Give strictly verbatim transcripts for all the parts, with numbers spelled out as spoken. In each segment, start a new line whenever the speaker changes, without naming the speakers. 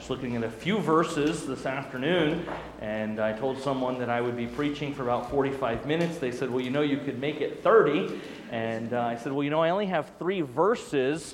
just looking at a few verses this afternoon, and I told someone that I would be preaching for about forty-five minutes. They said, well, you know, you could make it thirty. And uh, I said, well, you know, I only have three verses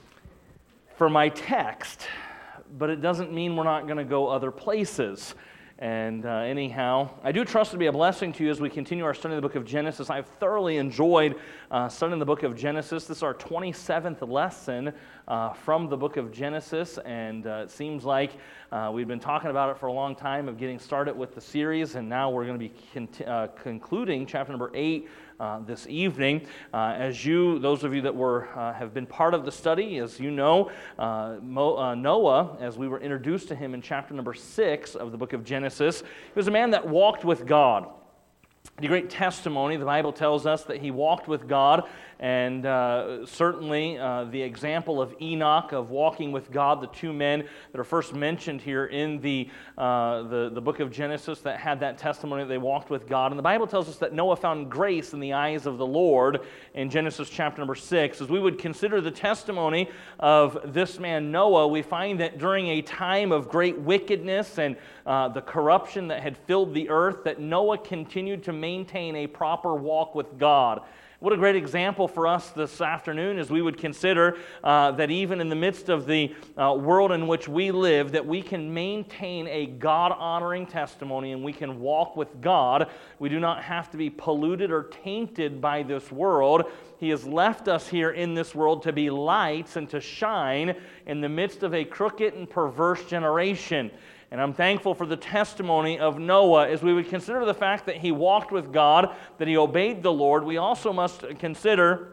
for my text, but it doesn't mean we're not going to go other places. And uh, anyhow, I do trust to be a blessing to you as we continue our study of the book of Genesis. I've thoroughly enjoyed uh, studying the book of Genesis. This is our twenty-seventh lesson uh, from the book of Genesis, and uh, it seems like uh, we've been talking about it for a long time of getting started with the series, and now we're going to be con- uh, concluding chapter number eight Uh, this evening. Uh, as you, those of you that were uh, have been part of the study, as you know, uh, Mo, uh, Noah, as we were introduced to him in chapter number six of the book of Genesis, he was a man that walked with God. The great testimony, the Bible tells us that he walked with God, and uh, certainly uh, the example of Enoch, of walking with God, the two men that are first mentioned here in the, uh, the, the book of Genesis that had that testimony that they walked with God. And the Bible tells us that Noah found grace in the eyes of the Lord in Genesis chapter number six. As we would consider the testimony of this man Noah, we find that during a time of great wickedness and uh, the corruption that had filled the earth, that Noah continued to maintain a proper walk with God. What a great example for us this afternoon as we would consider uh, that even in the midst of the uh, world in which we live, that we can maintain a God-honoring testimony and we can walk with God. We do not have to be polluted or tainted by this world. He has left us here in this world to be lights and to shine in the midst of a crooked and perverse generation. And I'm thankful for the testimony of Noah as we would consider the fact that he walked with God, that he obeyed the Lord. We also must consider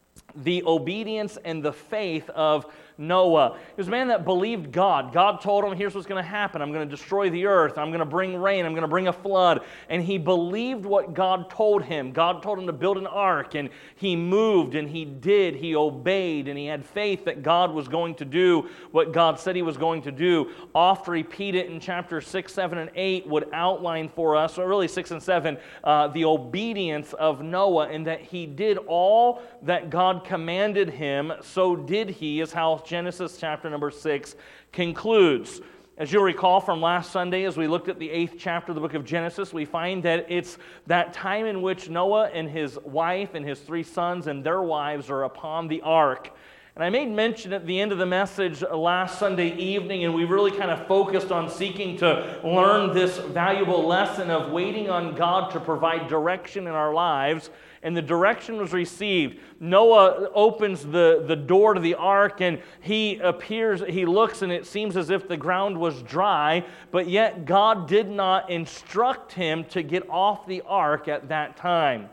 the obedience and the faith of Noah. He was a man that believed God. God told him, here's what's going to happen. I'm going to destroy the earth. I'm going to bring rain. I'm going to bring a flood. And he believed what God told him. God told him to build an ark, and he moved, and he did. He obeyed, and he had faith that God was going to do what God said he was going to do. Oft repeated in chapter six, seven, and eight would outline for us, or really six and seven, uh, the obedience of Noah, and that he did all that God commanded him, so did he, is how Genesis chapter number six concludes. As you'll recall from last Sunday, as we looked at the eighth chapter of the book of Genesis, we find that it's that time in which Noah and his wife and his three sons and their wives are upon the ark. And I made mention at the end of the message last Sunday evening, and we really kind of focused on seeking to learn this valuable lesson of waiting on God to provide direction in our lives. And the direction was received. Noah opens the, the door to the ark, and he appears, he looks, and it seems as if the ground was dry, but yet God did not instruct him to get off the ark at that time.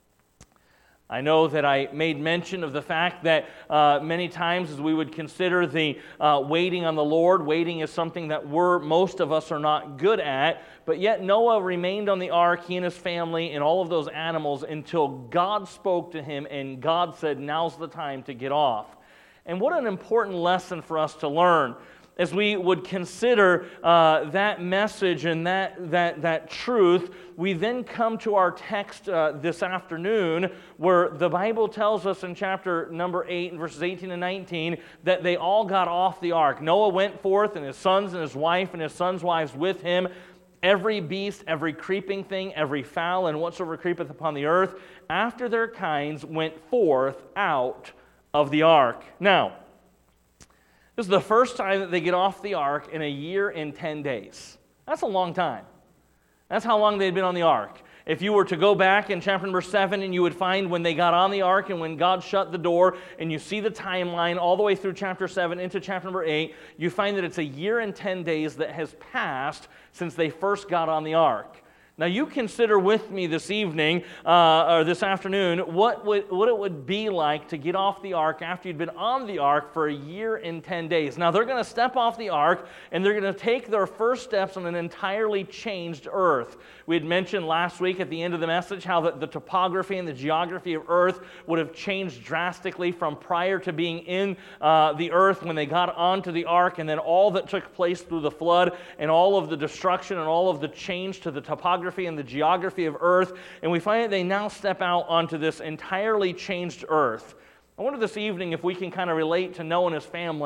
I know that I made mention of the fact that uh, many times as we would consider the uh, waiting on the Lord, waiting is something that we're, most of us are not good at, but yet Noah remained on the ark, he and his family and all of those animals, until God spoke to him and God said, now's the time to get off. And what an important lesson for us to learn. As we would consider uh, that message and that, that, that truth, we then come to our text uh, this afternoon where the Bible tells us in chapter number eight, in verses eighteen and nineteen, that they all got off the ark. Noah went forth, and his sons and his wife and his sons' wives with him. Every beast, every creeping thing, every fowl, and whatsoever creepeth upon the earth, after their kinds went forth out of the ark. Now, this is the first time that they get off the ark in a year and ten days. That's a long time. That's how long they had been on the ark. If you were to go back in chapter number seven, and you would find when they got on the ark and when God shut the door, and you see the timeline all the way through chapter seven into chapter number eight, you find that it's a year and ten days that has passed since they first got on the ark. Now you consider with me this evening, uh, or this afternoon, what, would, what it would be like to get off the ark after you'd been on the ark for a year and ten days. Now they're going to step off the ark, and they're going to take their first steps on an entirely changed earth. We had mentioned last week at the end of the message how the, the topography and the geography of earth would have changed drastically from prior to being in uh, the earth when they got onto the ark, and then all that took place through the flood and all of the destruction and all of the change to the topography and the geography of earth, and we find that they now step out onto this entirely changed earth. I wonder this evening if we can kind of relate to Noah and his family.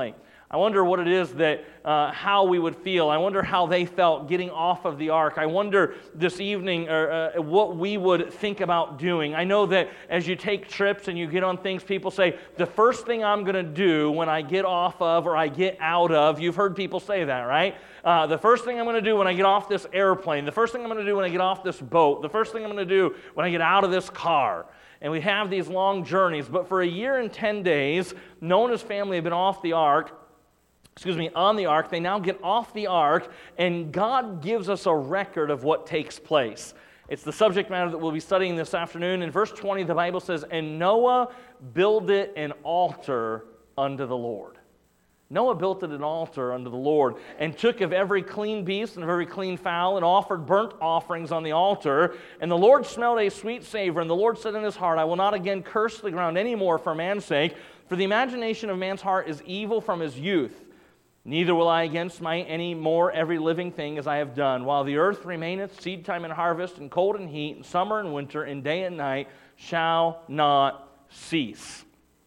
I wonder what it is that, uh, how we would feel. I wonder how they felt getting off of the ark. I wonder this evening uh, uh, what we would think about doing. I know that as you take trips and you get on things, people say, the first thing I'm going to do when I get off of or I get out of, you've heard people say that, right? Uh, the first thing I'm going to do when I get off this airplane, the first thing I'm going to do when I get off this boat, the first thing I'm going to do when I get out of this car. And we have these long journeys. But for a year and ten days, Noah and his family have been off the ark, excuse me, on the ark. They now get off the ark, and God gives us a record of what takes place. It's the subject matter that we'll be studying this afternoon. In verse twenty, the Bible says, "And Noah builded an altar unto the Lord." Noah built an altar unto the Lord, and took of every clean beast and of every clean fowl, and offered burnt offerings on the altar. And the Lord smelled a sweet savor, and the Lord said in his heart, I will not again curse the ground any more for man's sake, for the imagination of man's heart is evil from his youth. Neither will I again smite any more every living thing as I have done. While the earth remaineth, seed time and harvest, and cold and heat, and summer and winter, and day and night shall not cease.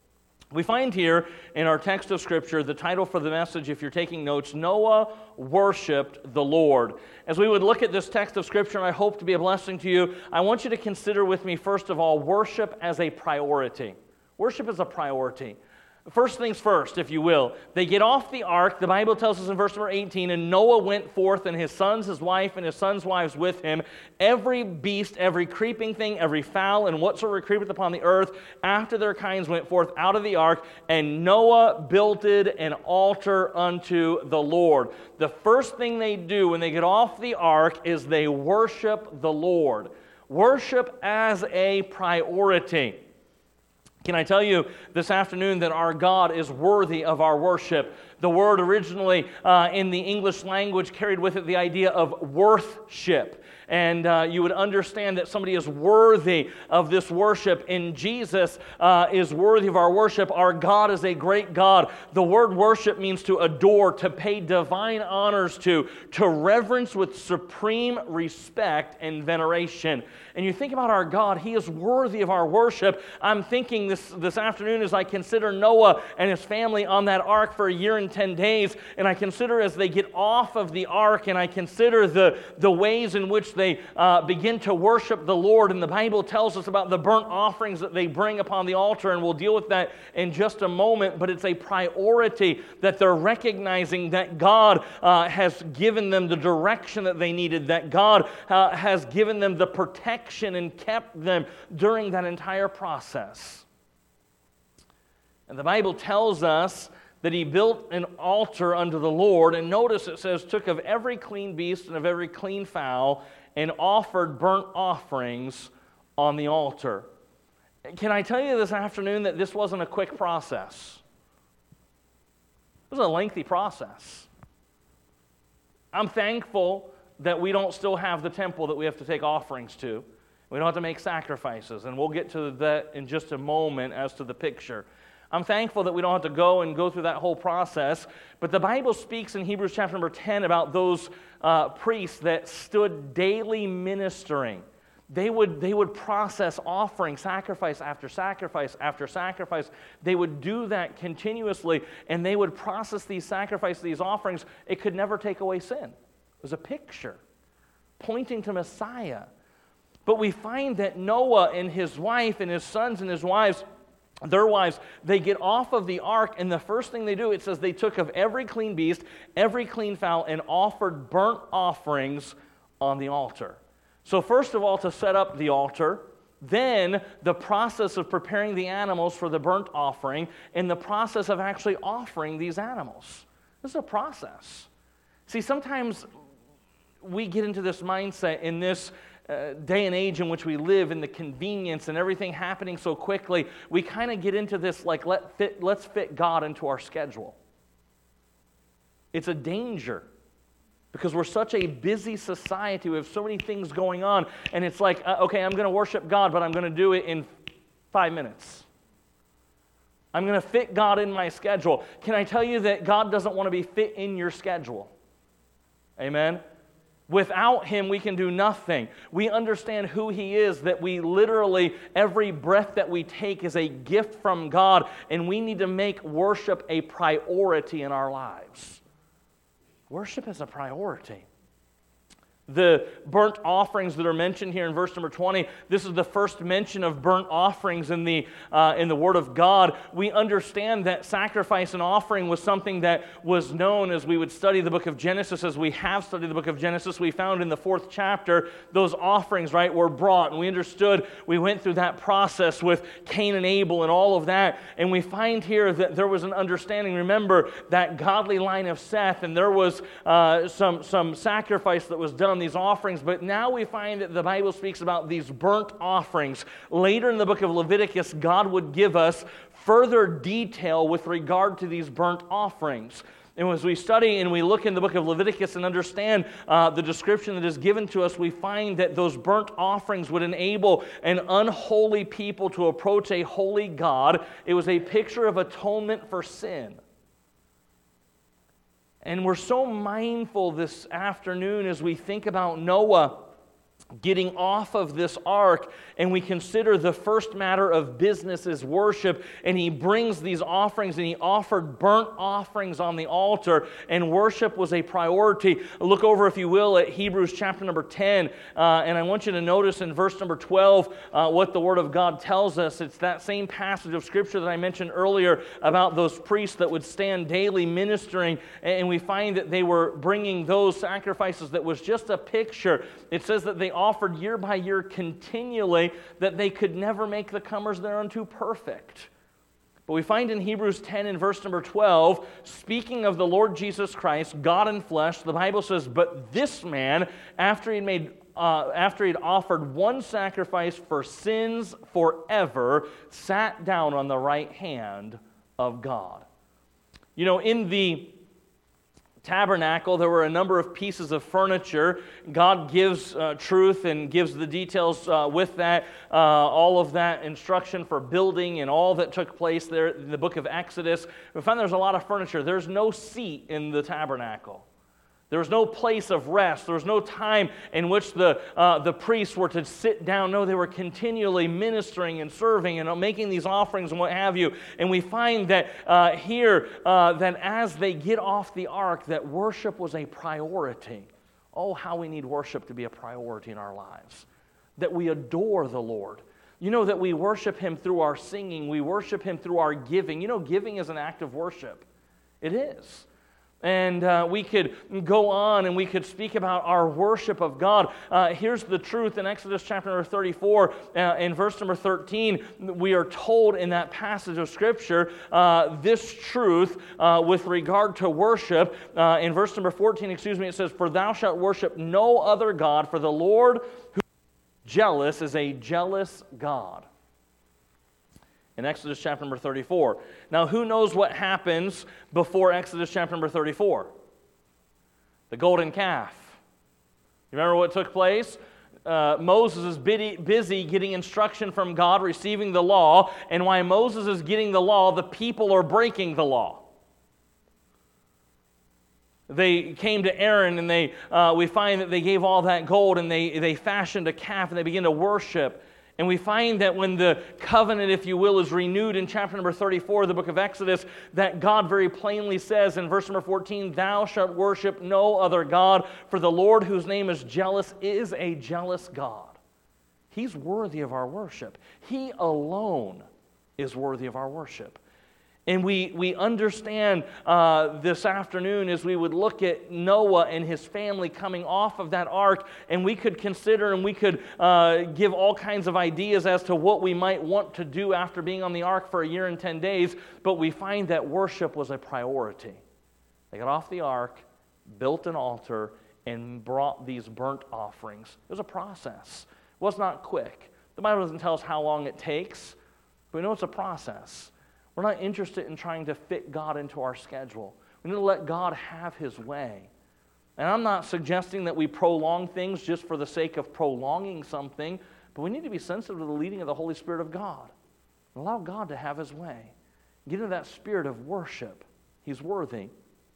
We find here in our text of Scripture the title for the message, if you're taking notes, Noah Worshipped the Lord. As we would look at this text of Scripture, and I hope to be a blessing to you, I want you to consider with me, first of all, worship as a priority. Worship is a priority. First things first, if you will. They get off the ark. The Bible tells us in verse number eighteen, and Noah went forth, and his sons, his wife, and his sons' wives with him. Every beast, every creeping thing, every fowl, and whatsoever creepeth upon the earth, after their kinds went forth out of the ark, and Noah builded an altar unto the Lord. The first thing they do when they get off the ark is they worship the Lord. Worship as a priority. Can I tell you this afternoon that our God is worthy of our worship? The word originally uh, in the English language carried with it the idea of worthship. And uh, you would understand that somebody is worthy of this worship. And Jesus uh, is worthy of our worship. Our God is a great God. The word worship means to adore, to pay divine honors to, to reverence with supreme respect and veneration. And you think about our God, He is worthy of our worship. I'm thinking this, this afternoon as I consider Noah and his family on that ark for a year and ten days, and I consider as they get off of the ark, and I consider the, the ways in which they uh, begin to worship the Lord. And the Bible tells us about the burnt offerings that they bring upon the altar, and we'll deal with that in just a moment, but it's a priority that they're recognizing that God uh, has given them the direction that they needed, that God uh, has given them the protection and kept them during that entire process. And the Bible tells us that he built an altar unto the Lord, and notice it says, took of every clean beast and of every clean fowl, and offered burnt offerings on the altar. Can I tell you this afternoon that this wasn't a quick process? It was a lengthy process. I'm thankful that we don't still have the temple that we have to take offerings to. We don't have to make sacrifices, and we'll get to that in just a moment as to the picture. I'm thankful that we don't have to go and go through that whole process, but the Bible speaks in Hebrews chapter number ten about those uh, priests that stood daily ministering. They would, they would process offering, sacrifice after sacrifice after sacrifice. They would do that continuously, and they would process these sacrifices, these offerings. It could never take away sin. It was a picture pointing to Messiah. But we find that Noah and his wife and his sons and his wives, their wives, they get off of the ark, and the first thing they do, it says they took of every clean beast, every clean fowl, and offered burnt offerings on the altar. So first of all, to set up the altar, then the process of preparing the animals for the burnt offering, and the process of actually offering these animals. This is a process. See, sometimes we get into this mindset in this uh, day and age in which we live, in the convenience and everything happening so quickly, we kind of get into this like, let fit, let's fit God into our schedule. It's a danger because we're such a busy society. We have so many things going on, and it's like, uh, okay, I'm going to worship God, but I'm going to do it in five minutes. I'm going to fit God in my schedule. Can I tell you that God doesn't want to be fit in your schedule? Amen? Without Him, we can do nothing. We understand who He is, that we literally, every breath that we take is a gift from God, and we need to make worship a priority in our lives. Worship is a priority. The burnt offerings that are mentioned here in verse number twenty, this is the first mention of burnt offerings in the, uh, in the Word of God. We understand that sacrifice and offering was something that was known as we would study the book of Genesis. As we have studied the book of Genesis, we found in the fourth chapter, those offerings, right, were brought. And we understood, we went through that process with Cain and Abel and all of that. And we find here that there was an understanding. Remember, that godly line of Seth, and there was uh, some, some sacrifice that was done, these offerings, but now we find that the Bible speaks about these burnt offerings. Later in the book of Leviticus, God would give us further detail with regard to these burnt offerings. And as we study and we look in the book of Leviticus and understand uh, the description that is given to us, we find that those burnt offerings would enable an unholy people to approach a holy God. It was a picture of atonement for sin. And we're so mindful this afternoon as we think about Noah getting off of this ark, and we consider the first matter of business is worship, and he brings these offerings, and he offered burnt offerings on the altar, and worship was a priority. Look over, if you will, at Hebrews chapter number ten, uh, and I want you to notice in verse number twelve uh, what the Word of God tells us. It's that same passage of Scripture that I mentioned earlier about those priests that would stand daily ministering, and we find that they were bringing those sacrifices that was just a picture. It says that they offered year by year continually, that they could never make the comers thereunto perfect. But we find in Hebrews ten and verse number twelve, speaking of the Lord Jesus Christ, God in flesh, the Bible says, but this man, after he made uh, after he'd offered one sacrifice for sins forever, sat down on the right hand of God. You know, in the tabernacle, there were a number of pieces of furniture. God gives uh, truth and gives the details uh, with that, uh, all of that instruction for building and all that took place there in the book of Exodus. We find there's a lot of furniture. There's no seat in the tabernacle. There was no place of rest. There was no time in which the uh, the priests were to sit down. No, they were continually ministering and serving and making these offerings and what have you. And we find that uh, here, uh, that as they get off the ark, that worship was a priority. Oh, how we need worship to be a priority in our lives. That we adore the Lord. You know, that we worship Him through our singing. We worship Him through our giving. You know, giving is an act of worship. It is. And uh, we could go on and we could speak about our worship of God. Uh, here's the truth in Exodus chapter number thirty-four, uh, in verse number thirteen, we are told in that passage of Scripture uh, this truth uh, with regard to worship. Uh, in verse number fourteen, excuse me, it says, for thou shalt worship no other God, for the Lord who is jealous is a jealous God. In Exodus chapter number thirty-four. Now, who knows what happens before Exodus chapter number thirty-four? The golden calf. You remember what took place? Uh, Moses is busy getting instruction from God, receiving the law, and while Moses is getting the law, the people are breaking the law. They came to Aaron, and they uh, we find that they gave all that gold, and they, they fashioned a calf, and they began to worship. And we find that when the covenant, if you will, is renewed in chapter number thirty-four of the book of Exodus, that God very plainly says in verse number fourteen, thou shalt worship no other God, for the Lord whose name is jealous is a jealous God. He's worthy of our worship. He alone is worthy of our worship. And we, we understand uh, this afternoon as we would look at Noah and his family coming off of that ark, and we could consider and we could uh, give all kinds of ideas as to what we might want to do after being on the ark for a year and ten days, but we find that worship was a priority. They got off the ark, built an altar, and brought these burnt offerings. It was a process. It was not quick. The Bible doesn't tell us how long it takes, but we know it's a process. We're not interested in trying to fit God into our schedule. We need to let God have His way. And I'm not suggesting that we prolong things just for the sake of prolonging something, but we need to be sensitive to the leading of the Holy Spirit of God. And allow God to have His way. Get into that spirit of worship. He's worthy.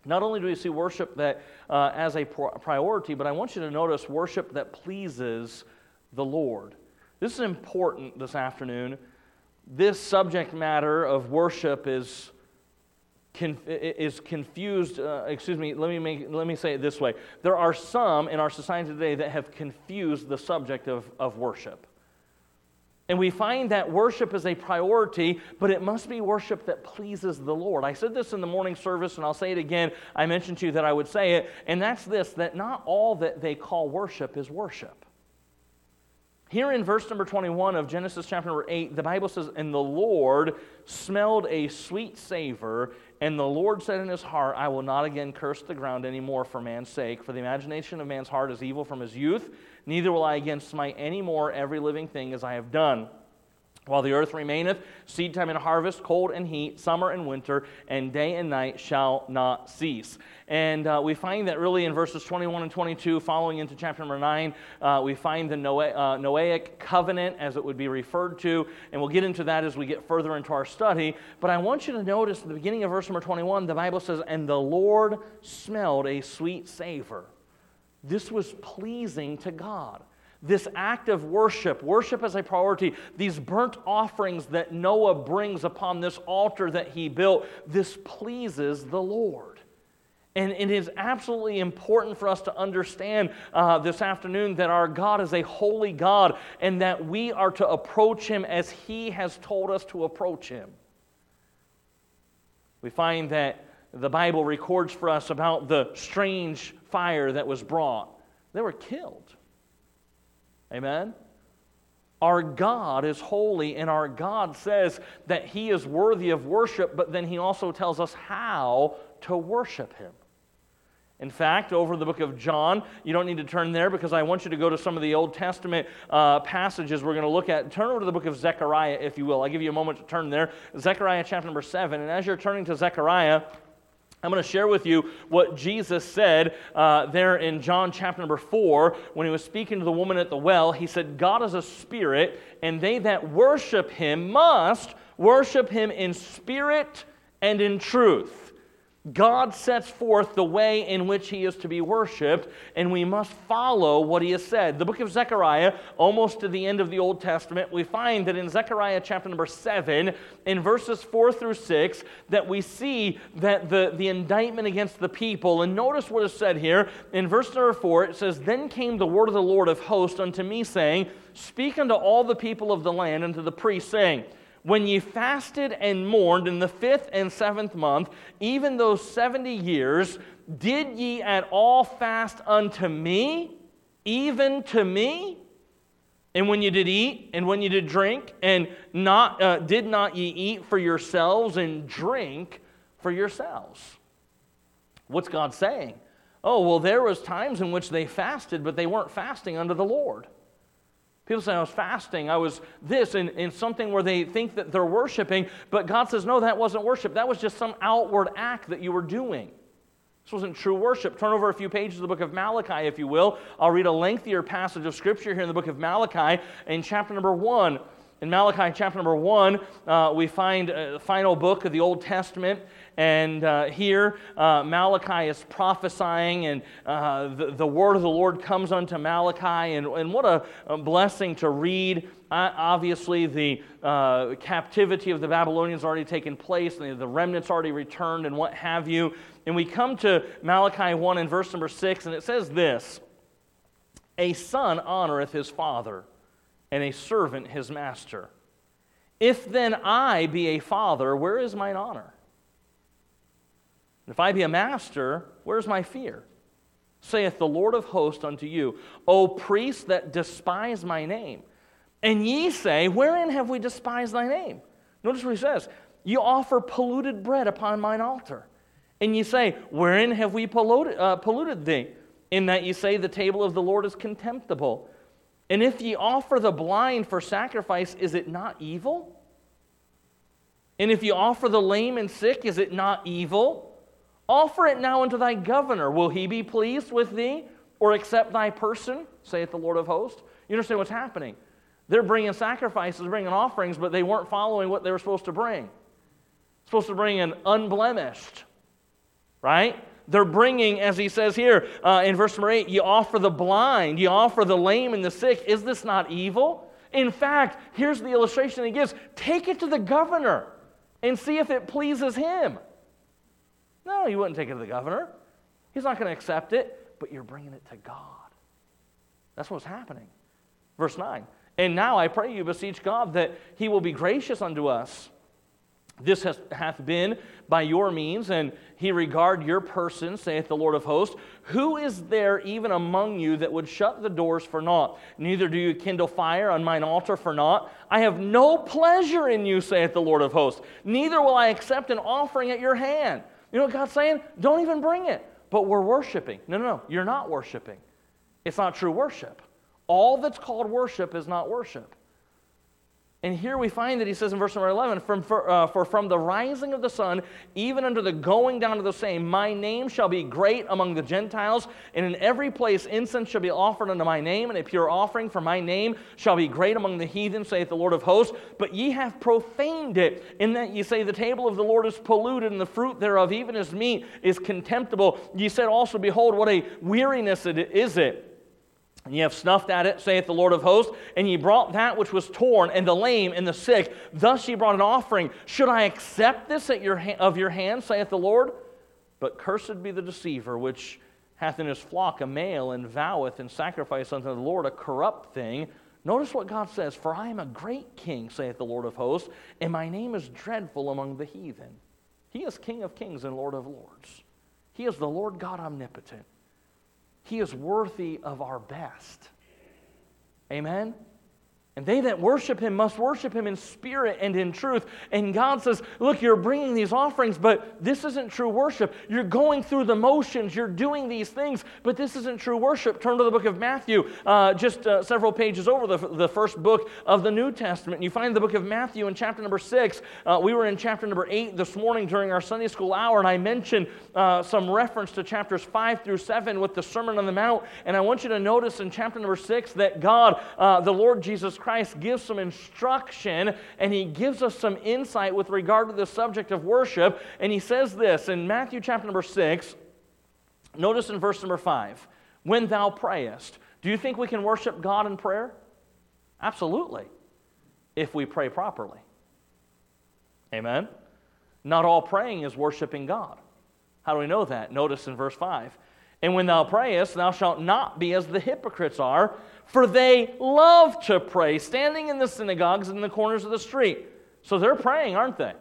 Not only do we see worship that uh, as a priority, but I want you to notice worship that pleases the Lord. This is important this afternoon. This subject matter of worship is conf- is confused. Uh, excuse me. Let me make. Let me say it this way. There are some in our society today that have confused the subject of, of worship. And we find that worship is a priority, but it must be worship that pleases the Lord. I said this in the morning service, and I'll say it again. I mentioned to you that I would say it, and that's this, that not all that they call worship is worship. Here in verse number twenty-one of Genesis chapter number eight, the Bible says, "And the Lord smelled a sweet savor, and the Lord said in his heart, I will not again curse the ground anymore for man's sake, for the imagination of man's heart is evil from his youth. Neither will I again smite any more every living thing as I have done. While the earth remaineth, seed time and harvest, cold and heat, summer and winter, and day and night shall not cease." And uh, we find that really in verses twenty-one and twenty-two, following into chapter number nine, uh, we find the Noah, uh, Noahic covenant, as it would be referred to, and we'll get into that as we get further into our study. But I want you to notice at the beginning of verse number twenty-one, the Bible says, "And the Lord smelled a sweet savor." This was pleasing to God. This act of worship, worship as a priority, these burnt offerings that Noah brings upon this altar that he built, this pleases the Lord. And it is absolutely important for us to understand uh, this afternoon that our God is a holy God and that we are to approach him as he has told us to approach him. We find that the Bible records for us about the strange fire that was brought. They were killed. Amen? Our God is holy, and our God says that he is worthy of worship, but then he also tells us how to worship him. In fact, over the book of John, you don't need to turn there because I want you to go to some of the Old Testament uh, passages we're going to look at. Turn over to the book of Zechariah, if you will. I'll give you a moment to turn there. Zechariah chapter number seven, and as you're turning to Zechariah, I'm going to share with you what Jesus said uh, there in John chapter number four when he was speaking to the woman at the well. He said, "God is a spirit, and they that worship him must worship him in spirit and in truth." God sets forth the way in which he is to be worshiped, and we must follow what he has said. The book of Zechariah, almost to the end of the Old Testament, we find that in Zechariah chapter number seven, in verses four through six, that we see that the, the indictment against the people. And notice what is said here. In verse number four, it says, "Then came the word of the Lord of hosts unto me, saying, Speak unto all the people of the land, and to the priests, saying, When ye fasted and mourned in the fifth and seventh month, even those seventy years, did ye at all fast unto me, even to me? And when you did eat, and when you did drink, and not uh, did not ye eat for yourselves, and drink for yourselves?" What's God saying? Oh, well, there was times in which they fasted, but they weren't fasting unto the Lord. People say, I was fasting, I was this, and, and something where they think that they're worshiping, but God says, no, that wasn't worship. That was just some outward act that you were doing. This wasn't true worship. Turn over a few pages of the book of Malachi, if you will. I'll read a lengthier passage of Scripture here in the book of Malachi in chapter number one. In Malachi chapter number one, uh, we find a final book of the Old Testament, and uh, here uh, Malachi is prophesying, and uh, the, the word of the Lord comes unto Malachi, and, and what a, a blessing to read. Uh, obviously, the uh, captivity of the Babylonians already taken place, and the remnants already returned, and what have you. And we come to Malachi one in verse number six, and it says this, "A son honoreth his father, and a servant his master. If then I be a father, where is mine honor? If I be a master, where is my fear? Saith the Lord of hosts unto you, O priests that despise my name. And ye say, Wherein have we despised thy name?" Notice what he says. "You offer polluted bread upon mine altar. And ye say, Wherein have we polluted, uh, polluted thee? In that ye say, The table of the Lord is contemptible. And if ye offer the blind for sacrifice, is it not evil? And if ye offer the lame and sick, is it not evil? Offer it now unto thy governor. Will he be pleased with thee, or accept thy person, saith the Lord of hosts?" You understand what's happening? They're bringing sacrifices, bringing offerings, but they weren't following what they were supposed to bring. Supposed to bring an unblemished, right? They're bringing, as he says here uh, in verse number eight, you offer the blind, you offer the lame and the sick. Is this not evil? In fact, here's the illustration he gives. Take it to the governor and see if it pleases him. No, you wouldn't take it to the governor. He's not going to accept it, but you're bringing it to God. That's what's happening. Verse nine, and now I pray you, beseech God, that he will be gracious unto us. This has, hath been by your means, and he regard your person, saith the Lord of hosts. Who is there even among you that would shut the doors for naught? Neither do you kindle fire on mine altar for naught. I have no pleasure in you, saith the Lord of hosts. Neither will I accept an offering at your hand. You know what God's saying? Don't even bring it. But we're worshiping. No, no, no. You're not worshiping. It's not true worship. All that's called worship is not worship. And here we find that he says in verse number eleven, from, for, uh, for from the rising of the sun, even unto the going down of the same, my name shall be great among the Gentiles, and in every place incense shall be offered unto my name, and a pure offering for my name shall be great among the heathen, saith the Lord of hosts. But ye have profaned it, in that ye say the table of the Lord is polluted, and the fruit thereof, even as meat, is contemptible. Ye said also, behold, what a weariness it is it. And ye have snuffed at it, saith the Lord of hosts, and ye brought that which was torn, and the lame, and the sick. Thus ye brought an offering. Should I accept this at your ha- of your hand, saith the Lord? But cursed be the deceiver, which hath in his flock a male, and voweth and sacrifice unto the Lord a corrupt thing. Notice what God says, for I am a great king, saith the Lord of hosts, and my name is dreadful among the heathen. He is King of kings and Lord of lords. He is the Lord God omnipotent. He is worthy of our best. Amen? And they that worship him must worship him in spirit and in truth. And God says, look, you're bringing these offerings, but this isn't true worship. You're going through the motions. You're doing these things, but this isn't true worship. Turn to the book of Matthew, uh, just uh, several pages over, the, the first book of the New Testament. And you find the book of Matthew in chapter number six. Uh, we were in chapter number eight this morning during our Sunday school hour, and I mentioned uh, some reference to chapters five through seven with the Sermon on the Mount. And I want you to notice in chapter number six that God, uh, the Lord Jesus Christ, Christ gives some instruction, and he gives us some insight with regard to the subject of worship. And he says this in Matthew chapter number six, notice in verse number five, when thou prayest. Do you think we can worship God in prayer? Absolutely, if we pray properly. Amen? Not all praying is worshiping God. How do we know that? Notice in verse five, and when thou prayest, thou shalt not be as the hypocrites are, for they love to pray, standing in the synagogues and in the corners of the street. So they're praying, aren't they?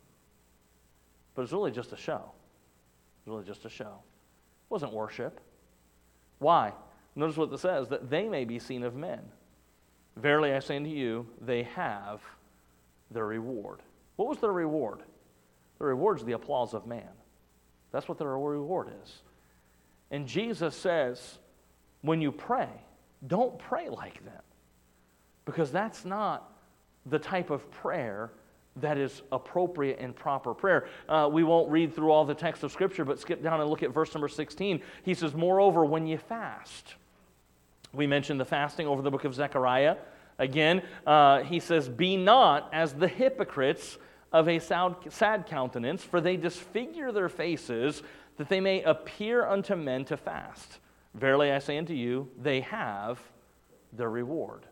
But it's really just a show. It's really just a show. It wasn't worship. Why? Notice what it says, that they may be seen of men. Verily I say unto you, they have their reward. What was their reward? The reward is the applause of man. That's what their reward is. And Jesus says, when you pray, don't pray like them, because that's not the type of prayer that is appropriate and proper prayer. Uh, we won't read through all the text of Scripture, but skip down and look at verse number sixteen. He says, moreover, when you fast. We mentioned the fasting over the book of Zechariah. Again, uh, he says, be not as the hypocrites of a sad, sad countenance, for they disfigure their faces, that they may appear unto men to fast. Verily I say unto you, they have their reward.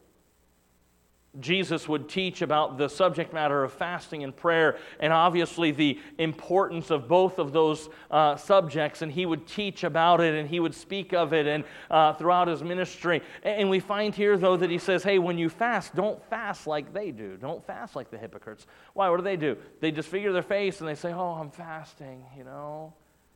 Jesus would teach about the subject matter of fasting and prayer, and obviously the importance of both of those uh, subjects, and he would teach about it, and he would speak of it and uh, throughout his ministry. And we find here, though, that he says, hey, when you fast, don't fast like they do. Don't fast like the hypocrites. Why? What do they do? They disfigure their face, and they say, oh, I'm fasting, you know.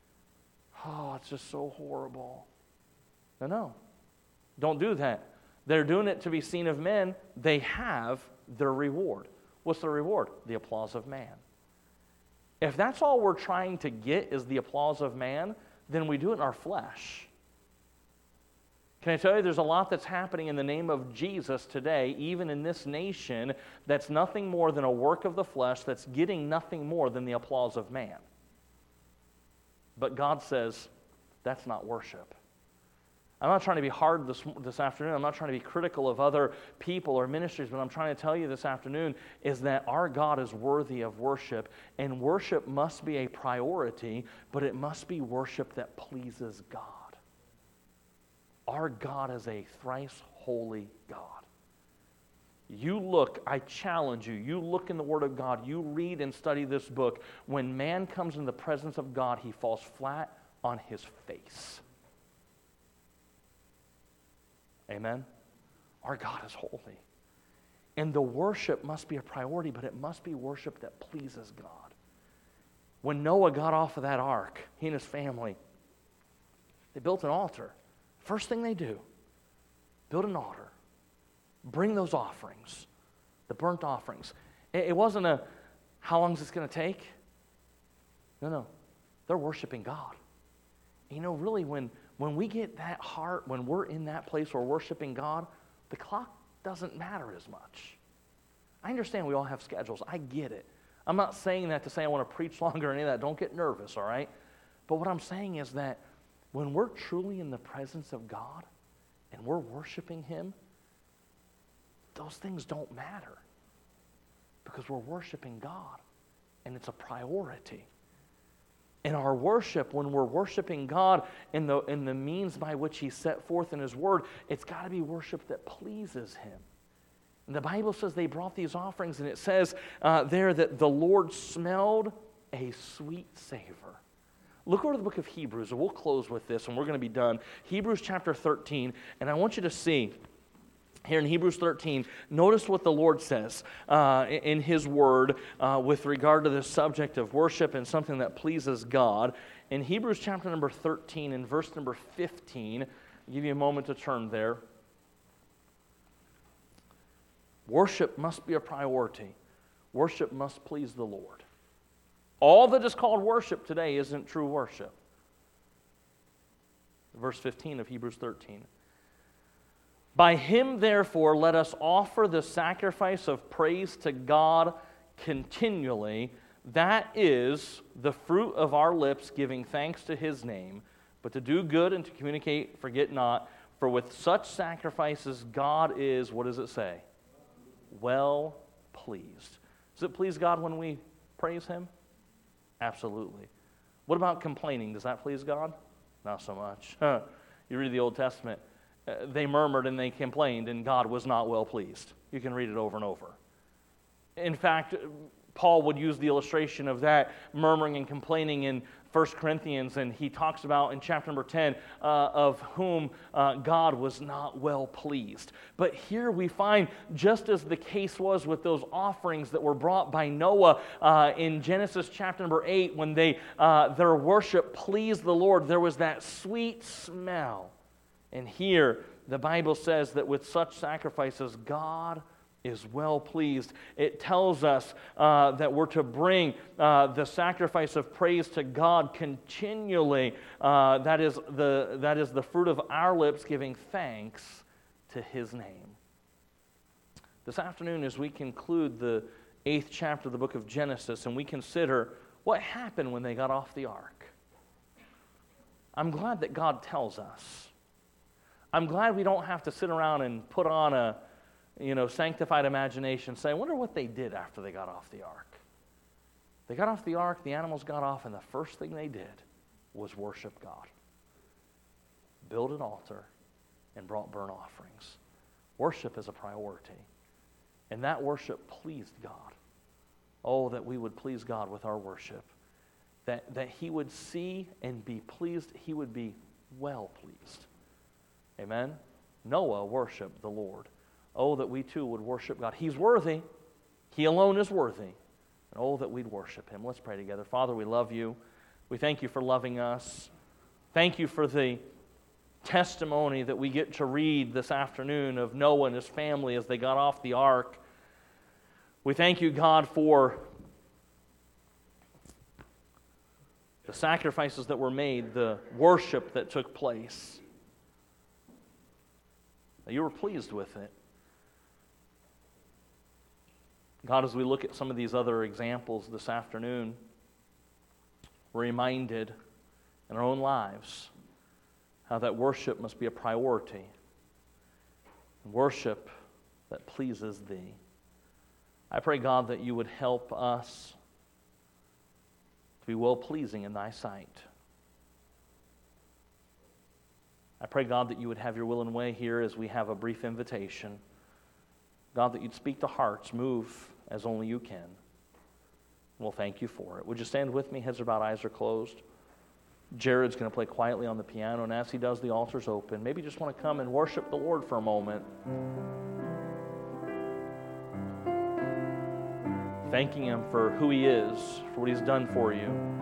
Oh, it's just so horrible. No, no. Don't do that. They're doing it to be seen of men. They have their reward. What's the reward? The applause of man. If that's all we're trying to get is the applause of man, then we do it in our flesh. Can I tell you, there's a lot that's happening in the name of Jesus today, even in this nation, that's nothing more than a work of the flesh, that's getting nothing more than the applause of man. But God says, that's not worship. I'm not trying to be hard this, this afternoon. I'm not trying to be critical of other people or ministries, but I'm trying to tell you this afternoon is that our God is worthy of worship, and worship must be a priority, but it must be worship that pleases God. Our God is a thrice holy God. You look, I challenge you, you look in the Word of God, you read and study this book. When man comes in the presence of God, he falls flat on his face. Amen? Our God is holy. And the worship must be a priority, but it must be worship that pleases God. When Noah got off of that ark, he and his family, they built an altar. First thing they do, build an altar. Bring those offerings, the burnt offerings. It wasn't a, how long is this going to take? No, no. They're worshiping God. You know, really, when, when we get that heart, when we're in that place where we're worshiping God, the clock doesn't matter as much. I understand we all have schedules. I get it. I'm not saying that to say I want to preach longer or any of that. Don't get nervous, all right? But what I'm saying is that when we're truly in the presence of God and we're worshiping Him, those things don't matter because we're worshiping God and it's a priority. In our worship, when we're worshiping God in the, in the means by which He set forth in His Word, it's got to be worship that pleases Him. And the Bible says they brought these offerings, and it says uh, there that the Lord smelled a sweet savor. Look over the book of Hebrews, and we'll close with this, and we're going to be done. Hebrews chapter thirteen, and I want you to see here in Hebrews thirteen, notice what the Lord says uh, in His Word uh, with regard to this subject of worship and something that pleases God. In Hebrews chapter number thirteen, in verse number fifteen, I'll give you a moment to turn there. Worship must be a priority. Worship must please the Lord. All that is called worship today isn't true worship. Verse fifteen of Hebrews thirteen. By Him, therefore, let us offer the sacrifice of praise to God continually. That is the fruit of our lips, giving thanks to His name. But to do good and to communicate, forget not. For with such sacrifices, God is, what does it say? Well pleased. Does it please God when we praise Him? Absolutely. What about complaining? Does that please God? Not so much. You read the Old Testament. Uh, they murmured and they complained, and God was not well pleased. You can read it over and over. In fact, Paul would use the illustration of that murmuring and complaining in First Corinthians, and he talks about in chapter number ten uh, of whom uh, God was not well pleased. But here we find, just as the case was with those offerings that were brought by Noah uh, in Genesis chapter number eight, when they uh, their worship pleased the Lord, there was that sweet smell. And here, the Bible says that with such sacrifices, God is well pleased. It tells us uh, that we're to bring uh, the sacrifice of praise to God continually. Uh, that is the that is the fruit of our lips, giving thanks to His name. This afternoon, as we conclude the eighth chapter of the book of Genesis, and we consider what happened when they got off the ark, I'm glad that God tells us. I'm glad we don't have to sit around and put on a, you know, sanctified imagination, say, I wonder what they did after they got off the ark. They got off the ark, the animals got off, and the first thing they did was worship God. Build an altar and brought burnt offerings. Worship is a priority. And that worship pleased God. Oh, that we would please God with our worship. That, that He would see and be pleased. He would be well pleased. Amen? Noah worshiped the Lord. Oh, that we too would worship God. He's worthy. He alone is worthy. And oh, that we'd worship Him. Let's pray together. Father, we love You. We thank You for loving us. Thank You for the testimony that we get to read this afternoon of Noah and his family as they got off the ark. We thank You, God, for the sacrifices that were made, the worship that took place. You were pleased with it. God, as we look at some of these other examples this afternoon, we're reminded in our own lives how that worship must be a priority. Worship that pleases Thee. I pray, God, that You would help us to be well-pleasing in Thy sight. I pray, God, that You would have Your will and way here as we have a brief invitation. God, that You'd speak to hearts, move as only You can. We'll thank You for it. Would you stand with me? Heads are bowed, eyes are closed. Jared's going to play quietly on the piano, and as he does, the altar's open. Maybe you just want to come and worship the Lord for a moment. Thanking Him for who He is, for what He's done for you.